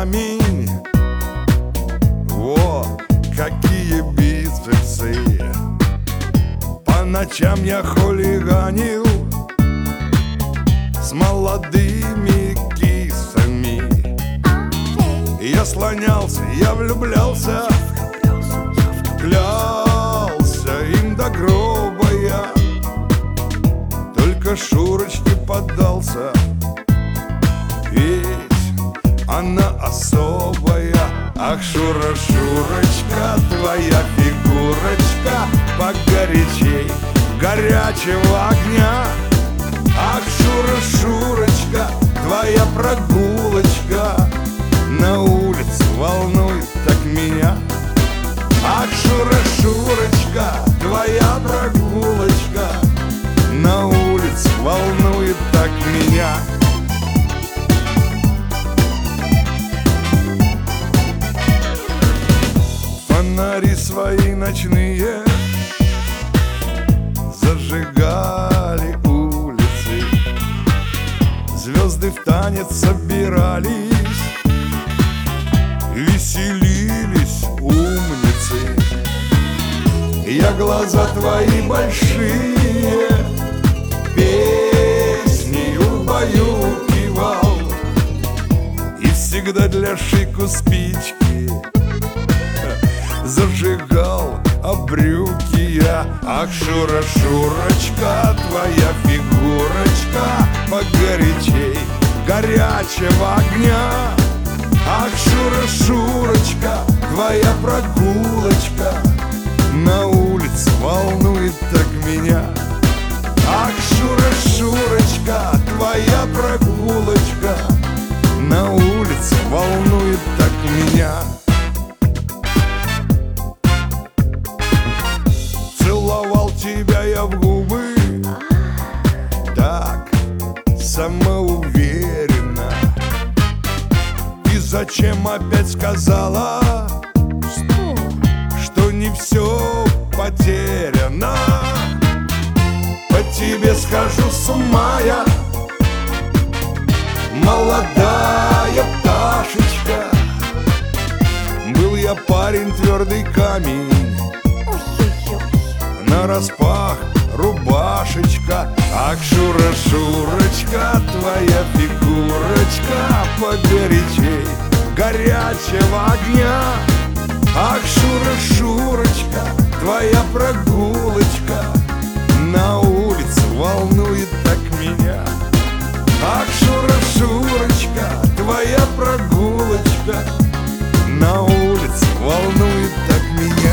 камень. О, какие бицепсы! По ночам я хулиганил с молодыми кисами. Я слонялся, я влюблялся, клялся им до гроба я. Только Шурочке поддался, ведь она особая. Ах, Шура, Шурочка, твоя фигурочка погорячей горячего огня. Ах, Шура, Шурочка, твоя прогулочка на улице волнует так меня. Ах, Шура, Шурочка, твоя прогулочка на улице волнует так меня. Фонари свои ночные зажигали улицы, звезды в танец собирались, веселились умницы. Я глаза твои большие песнею убаюкивал, и всегда для шику спички зажигал брюки я. Ах, Шура, Шурочка, твоя фигурочка погорячей горячего огня. Ах, Шура, Шурочка, твоя прогулочка на улице волнует так меня. Ах, Шура, Шурочка, твоя прогулочка на улице волнует так меня. Целовал тебя я в губы так самоуверенно. И зачем опять сказала, что не все потеряно? По тебе схожу с ума я, молодая пташечка. Был я парень твердый камень, нараспах рубашечка. Ах, Шура, Шурочка, твоя фигурочка погорячей горячего огня. Ах, Шура, Шурочка, твоя прогулочка на улице волнует так меня. Ах, Шура, Шурочка, твоя прогулочка на улице волнует так меня.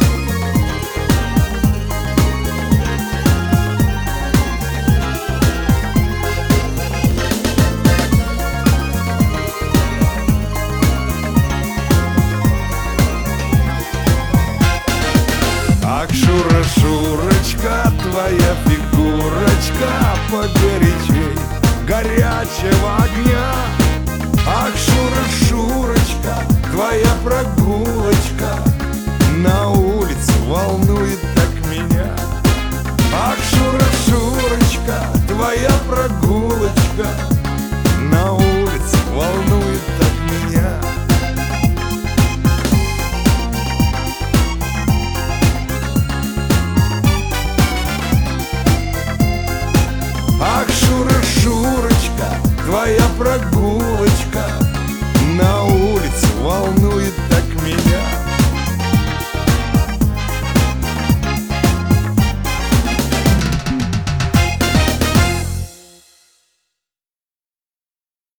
Ах, Шура, Шурочка, твоя фигурочка погорячей горячего огня. Ах, Шура, Шурочка, твоя прогулочка на улице волнует так меня. Ах, Шура, Шурочка, твоя прогулочка на улице волнует так меня. Ах, Шура, Шурочка, твоя прогулочка